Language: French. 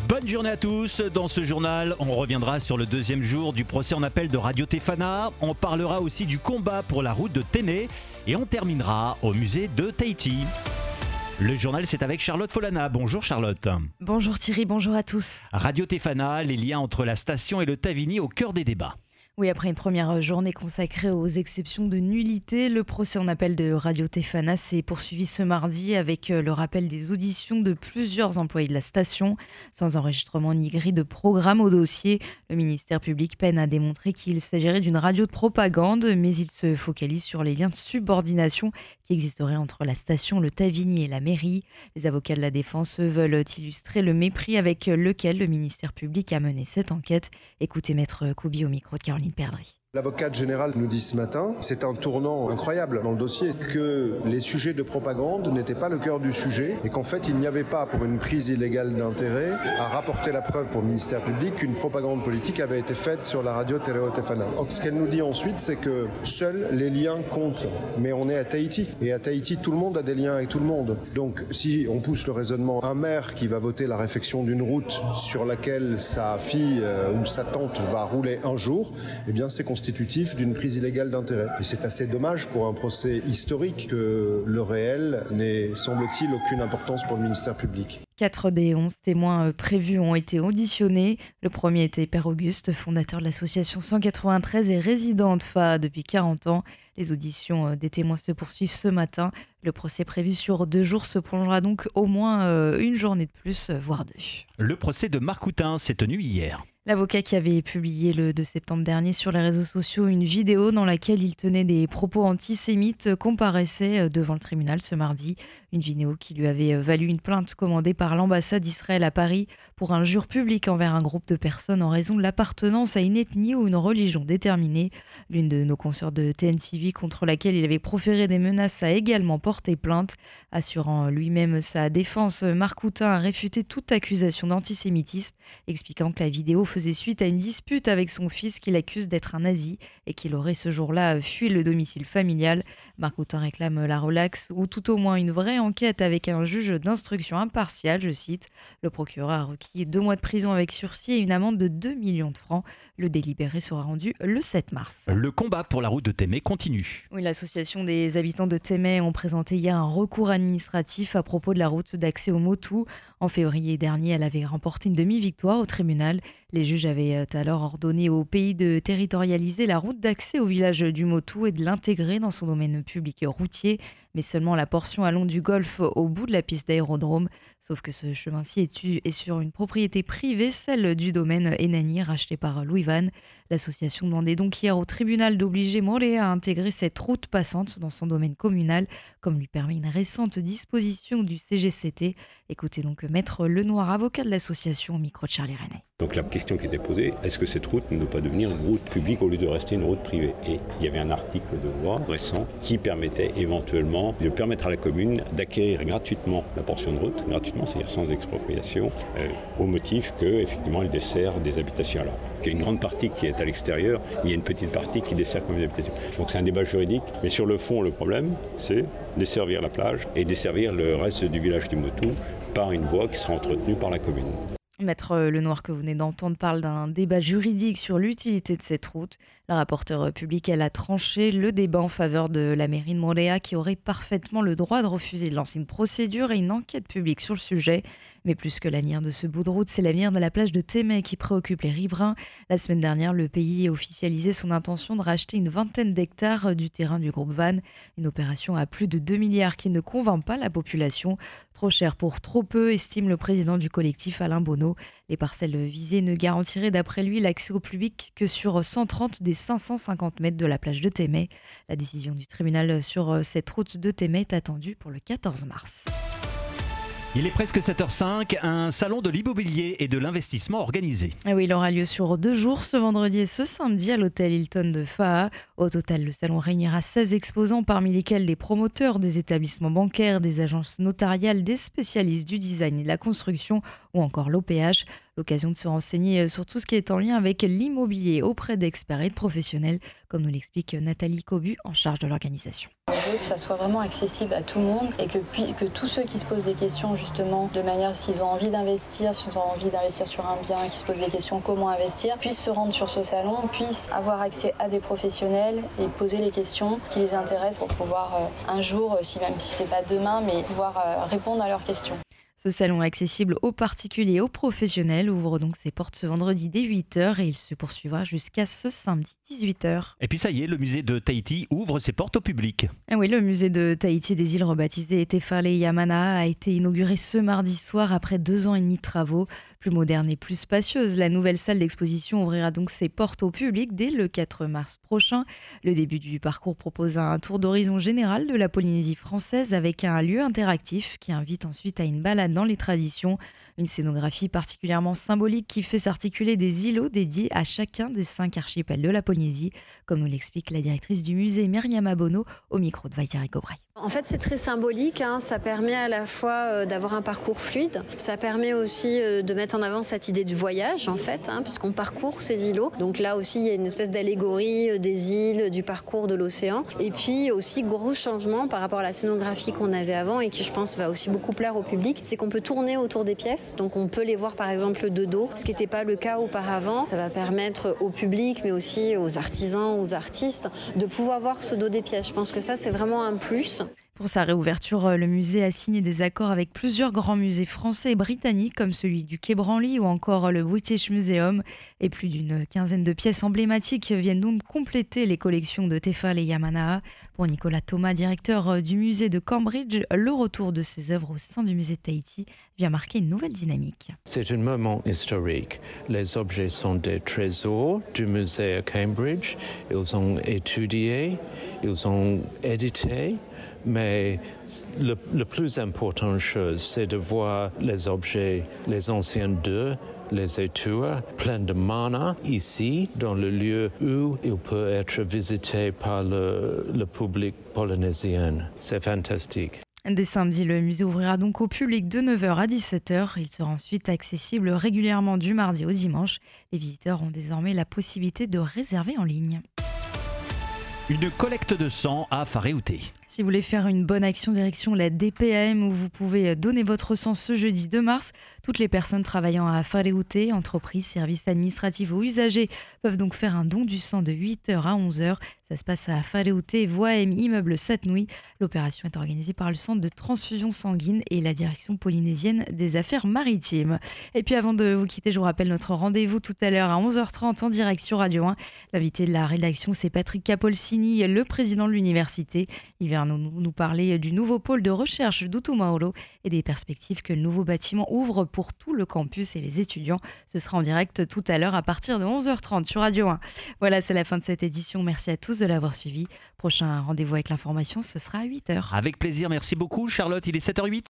Bonne journée à tous. Dans ce journal, on reviendra sur le deuxième jour du procès en appel de Radio Tefana. On parlera aussi du combat pour la route de Témé et on terminera au musée de Tahiti. Le journal, c'est avec Charlotte Folana. Bonjour Charlotte. Bonjour Thierry, bonjour à tous. Radio Tefana, les liens entre la station et le Tavini au cœur des débats. Oui, après une première journée consacrée aux exceptions de nullité, le procès en appel de Radio Tefana s'est poursuivi ce mardi avec le rappel des auditions de plusieurs employés de la station. Sans enregistrement ni grille de programme au dossier, le ministère public peine à démontrer qu'il s'agirait d'une radio de propagande, mais il se focalise sur les liens de subordination qui existeraient entre la station, le Tavini et la mairie. Les avocats de la défense veulent illustrer le mépris avec lequel le ministère public a mené cette enquête. Écoutez Maître Koubi au micro de Caroline Perdry. L'avocate générale nous dit ce matin, c'est un tournant incroyable dans le dossier, que les sujets de propagande n'étaient pas le cœur du sujet et qu'en fait il n'y avait pas, pour une prise illégale d'intérêt, à rapporter la preuve pour le ministère public qu'une propagande politique avait été faite sur la radio Teleo Tefana. Ce qu'elle nous dit ensuite, c'est que seuls les liens comptent. Mais on est à Tahiti et à Tahiti tout le monde a des liens avec tout le monde. Donc si on pousse le raisonnement, un maire qui va voter la réfection d'une route sur laquelle sa fille ou sa tante va rouler un jour, eh bien c'est constitutif d'une prise illégale d'intérêt. Et c'est assez dommage pour un procès historique que le réel n'ait, semble-t-il, aucune importance pour le ministère public. 4 des 11 témoins prévus ont été auditionnés. Le premier était Père Auguste, fondateur de l'association 193 et résident de FA depuis 40 ans. Les auditions des témoins se poursuivent ce matin. Le procès prévu sur 2 jours se prolongera donc au moins une journée de plus, voire 2. Le procès de Marc Coutin s'est tenu hier. L'avocat qui avait publié le 2 septembre dernier sur les réseaux sociaux une vidéo dans laquelle il tenait des propos antisémites comparaissait devant le tribunal ce mardi. Une vidéo qui lui avait valu une plainte commandée par l'ambassade d'Israël à Paris pour injure publique envers un groupe de personnes en raison de l'appartenance à une ethnie ou une religion déterminée. L'une de nos consoeurs de TNTV contre laquelle il avait proféré des menaces a également porté plainte. Assurant lui-même sa défense, Marc Coutin a réfuté toute accusation d'antisémitisme, expliquant que la vidéo faisait suite à une dispute avec son fils qu'il accuse d'être un nazi et qu'il aurait ce jour-là fui le domicile familial. Marc Coutin réclame la relaxe ou tout au moins une vraie enquête avec un juge d'instruction impartial, je cite. Le procureur a requis 2 mois de prison avec sursis et une amende de 2 millions de francs. Le délibéré sera rendu le 7 mars. Le combat pour la route de Témé continue. Oui, l'association des habitants de Témé ont présenté hier un recours administratif à propos de la route d'accès au Motu. En février dernier, elle avait remporté une demi-victoire au tribunal. Les juges avaient alors ordonné au pays de territorialiser la route d'accès au village du Motu et de l'intégrer dans son domaine public routier, mais seulement la portion allant du golfe au bout de la piste d'aérodrome. Sauf que ce chemin-ci est sur une propriété privée, celle du domaine Enani, racheté par Louis Van. L'association demandait donc hier au tribunal d'obliger Morlaix à intégrer cette route passante dans son domaine communal, comme lui permet une récente disposition du CGCT. Écoutez donc Maître Lenoir, avocat de l'association, au micro de Charlie René. Donc la question qui était posée, est-ce que cette route ne doit pas devenir une route publique au lieu de rester une route privée? Et il y avait un article de loi récent qui permettait éventuellement de permettre à la commune d'acquérir gratuitement la portion de route, gratuitement, c'est-à-dire sans expropriation, au motif qu'effectivement elle dessert des habitations. Alors, il y a une grande partie qui est à l'extérieur, il y a une petite partie qui dessert comme des habitations. Donc c'est un débat juridique, mais sur le fond, le problème, c'est desservir la plage et desservir le reste du village du Motu par une voie qui sera entretenue par la commune. Maître Lenoir, que vous venez d'entendre, parle d'un débat juridique sur l'utilité de cette route. La rapporteure publique, elle a tranché le débat en faveur de la mairie de Montréal qui aurait parfaitement le droit de refuser de lancer une procédure et une enquête publique sur le sujet. Mais plus que l'avenir de ce bout de route, c'est l'avenir de la plage de Témé qui préoccupe les riverains. La semaine dernière, le pays a officialisé son intention de racheter une vingtaine d'hectares du terrain du groupe Van. Une opération à plus de 2 milliards qui ne convainc pas la population. Trop cher pour trop peu, estime le président du collectif Alain Bonneau. Les parcelles visées ne garantiraient d'après lui l'accès au public que sur 130 des 550 mètres de la plage de Témé. La décision du tribunal sur cette route de Témé est attendue pour le 14 mars. Il est presque 7h05, un salon de l'immobilier et de l'investissement organisé. Et oui, il aura lieu sur 2 jours, ce vendredi et ce samedi, à l'hôtel Hilton de Faa. Au total, le salon réunira 16 exposants, parmi lesquels des promoteurs, des établissements bancaires, des agences notariales, des spécialistes du design et de la construction ou encore l'OPH. L'occasion de se renseigner sur tout ce qui est en lien avec l'immobilier auprès d'experts et de professionnels, comme nous l'explique Nathalie Cobu, en charge de l'organisation. On veut que ça soit vraiment accessible à tout le monde et que tous ceux qui se posent des questions justement de manière s'ils ont envie d'investir, s'ils ont envie d'investir sur un bien, qui se posent des questions comment investir, puissent se rendre sur ce salon, puissent avoir accès à des professionnels et poser les questions qui les intéressent pour pouvoir un jour, même si c'est pas demain, mais pouvoir répondre à leurs questions. Ce salon accessible aux particuliers et aux professionnels ouvre donc ses portes ce vendredi dès 8h et il se poursuivra jusqu'à ce samedi 18h. Et puis ça y est, le musée de Tahiti ouvre ses portes au public. Ah oui, le musée de Tahiti des îles rebaptisé Te Whare Yamana a été inauguré ce mardi soir après 2 ans et demi de travaux. Plus moderne et plus spacieuse, la nouvelle salle d'exposition ouvrira donc ses portes au public dès le 4 mars prochain. Le début du parcours propose un tour d'horizon général de la Polynésie française avec un lieu interactif qui invite ensuite à une balade dans les traditions. Une scénographie particulièrement symbolique qui fait s'articuler des îlots dédiés à chacun des 5 archipels de la Polynésie, comme nous l'explique la directrice du musée Myriam Abono au micro de Vaitiari Cobray. En fait, c'est très symbolique, ça permet à la fois d'avoir un parcours fluide, ça permet aussi de mettre en avant cette idée du voyage, en fait, puisqu'on parcourt ces îlots. Donc là aussi, il y a une espèce d'allégorie des îles, du parcours de l'océan. Et puis aussi, gros changement par rapport à la scénographie qu'on avait avant et qui, je pense, va aussi beaucoup plaire au public, c'est qu'on peut tourner autour des pièces. Donc on peut les voir, par exemple, de dos, ce qui n'était pas le cas auparavant. Ça va permettre au public, mais aussi aux artisans, aux artistes, de pouvoir voir ce dos des pièces. Je pense que ça, c'est vraiment un plus. Pour sa réouverture, le musée a signé des accords avec plusieurs grands musées français et britanniques comme celui du Quai Branly ou encore le British Museum. Et plus d'une quinzaine de pièces emblématiques viennent donc compléter les collections de Te Whare Yamana. Pour Nicolas Thomas, directeur du musée de Cambridge, le retour de ces œuvres au sein du musée de Tahiti vient marquer une nouvelle dynamique. C'est un moment historique. Les objets sont des trésors du musée à Cambridge. Ils ont étudié, ils ont édité. Mais le plus important chose, c'est de voir les objets, les anciens d'eux, les études, pleins de mana, ici, dans le lieu où il peut être visité par le public polynésien. C'est fantastique. Dès samedi, le musée ouvrira donc au public de 9h à 17h. Il sera ensuite accessible régulièrement du mardi au dimanche. Les visiteurs ont désormais la possibilité de réserver en ligne. Une collecte de sang à Whareute. Si vous voulez faire une bonne action, direction la DPAM où vous pouvez donner votre sang ce jeudi 2 mars. Toutes les personnes travaillant à Whareute, entreprises, services administratifs ou usagers peuvent donc faire un don du sang de 8h à 11h. Ça se passe à Whareute, voie M, immeuble Satnouï. L'opération est organisée par le Centre de transfusion sanguine et la Direction polynésienne des affaires maritimes. Et puis avant de vous quitter, je vous rappelle notre rendez-vous tout à l'heure à 11h30 en direct sur Radio 1. L'invité de la rédaction, c'est Patrick Capolsini, le président de l'université. Il vient nous parler du nouveau pôle de recherche d'Utumauro et des perspectives que le nouveau bâtiment ouvre pour tout le campus et les étudiants. Ce sera en direct tout à l'heure à partir de 11h30 sur Radio 1. Voilà, c'est la fin de cette édition. Merci à tous de l'avoir suivi. Prochain rendez-vous avec l'information, ce sera à 8h. Avec plaisir, merci beaucoup Charlotte, il est 7h08.